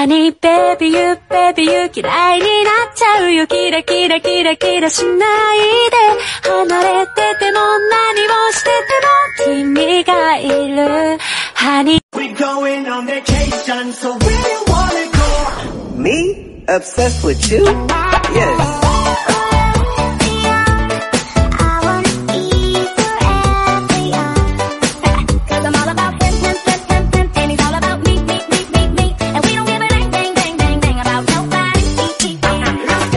Honey baby you baby you 嫌いになっちゃうよキラキラキラキラしないで離れてても何をしてても君がいる Honey We're going on vacation so where you wanna go? Me? Obsessed with you? Yes